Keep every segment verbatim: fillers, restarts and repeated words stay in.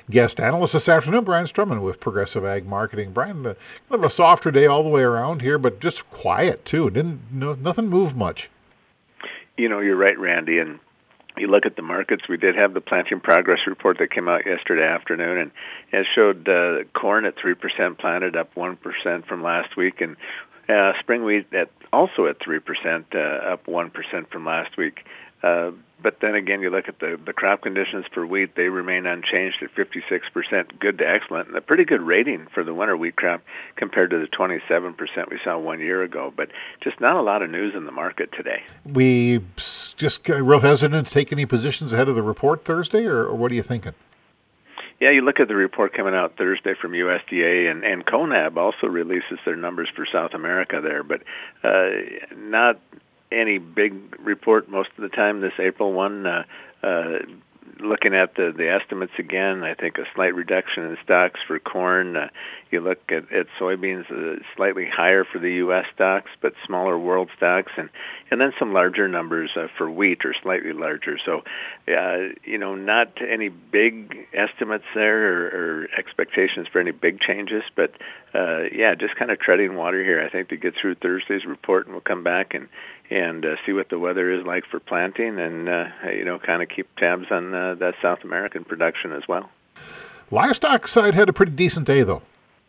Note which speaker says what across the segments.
Speaker 1: guest analyst this afternoon, Brian Strumman with Progressive Ag Marketing. Brian, uh, kind of a softer day all the way around here, but just quiet too. Didn't no, nothing moved much.
Speaker 2: You know, you're right, Randy, and you look at the markets. We did have the planting progress report that came out yesterday afternoon, and it showed uh, corn at three percent planted, up one percent from last week, and uh, spring wheat at also at three percent, uh, up one percent from last week. Uh, but then again, you look at the, the crop conditions for wheat, they remain unchanged at fifty-six percent, good to excellent, and a pretty good rating for the winter wheat crop compared to the twenty-seven percent we saw one year ago. But just not a lot of news in the market today.
Speaker 1: We just got real hesitant to take any positions ahead of the report Thursday, or, or what are you thinking?
Speaker 2: Yeah, you look at the report coming out Thursday from U S D A, and, and CONAB also releases their numbers for South America there, but uh, not any big report most of the time. This April one, uh, uh, looking at the, the estimates again, I think a slight reduction in stocks for corn. Uh, you look at, at soybeans, uh, slightly higher for the U S stocks, but smaller world stocks, and, and then some larger numbers uh, for wheat, or slightly larger. So, uh, you know, not any big estimates there, or, or expectations for any big changes, but uh, yeah, just kind of treading water here, I think, to get through Thursday's report, and we'll come back and and uh, see what the weather is like for planting, and uh, you know, kind of keep tabs on uh, that South American production as well.
Speaker 1: Livestock side had a pretty decent day, though.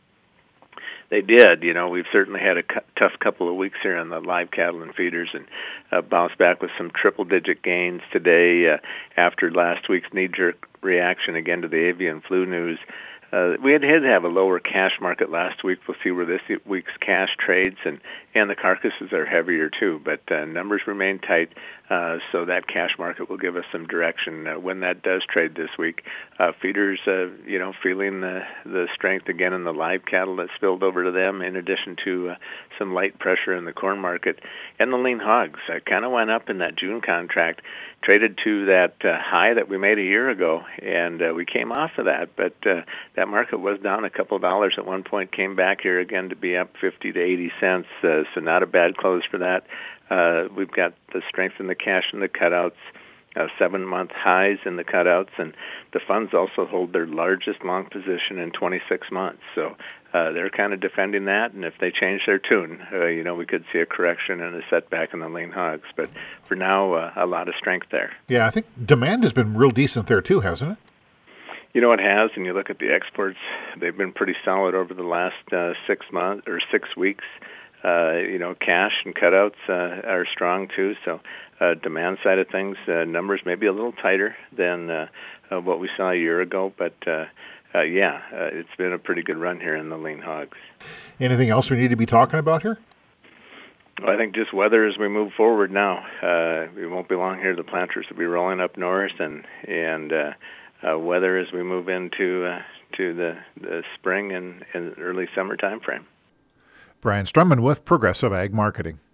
Speaker 2: They did. You know, we've certainly had a cu- tough couple of weeks here on the live cattle and feeders, and uh, bounced back with some triple-digit gains today uh, after last week's knee-jerk reaction again to the avian flu news. Uh, we had had to have a lower cash market last week. We'll see where this week's cash trades, and, and the carcasses are heavier too, but uh, numbers remain tight, uh, so that cash market will give us some direction uh, when that does trade this week. Uh, feeders, uh, you know, feeling the, the strength again in the live cattle that spilled over to them, in addition to uh, some light pressure in the corn market. And the lean hogs uh, kind of went up in that June contract, traded to that uh, high that we made a year ago, and uh, we came off of that, but uh, that market was down a couple of dollars at one point, came back here again to be up fifty to eighty cents, uh, so not a bad close for that. Uh, we've got the strength in the cash and the cutouts, uh, seven-month highs in the cutouts, and the funds also hold their largest long position in twenty-six months. So uh, they're kind of defending that, and if they change their tune, uh, you know, we could see a correction and a setback in the lean hogs. But for now, uh, a lot of strength there.
Speaker 1: Yeah, I think demand has been real decent there too, hasn't it?
Speaker 2: You know, it has, and you look at the exports, they've been pretty solid over the last uh, six months or six weeks. Uh, you know, cash and cutouts uh, are strong too. So, uh, demand side of things, uh, numbers may be a little tighter than uh, uh, what we saw a year ago, but uh, uh, yeah, uh, it's been a pretty good run here in the lean hogs.
Speaker 1: Anything else we need to be talking about here?
Speaker 2: Well, I think just weather as we move forward now. Uh, it won't be long here. The planters will be rolling up north, and and uh, uh, weather as we move into uh, to the, the spring and, and early summer time frame.
Speaker 1: Brian Strumman with Progressive Ag Marketing.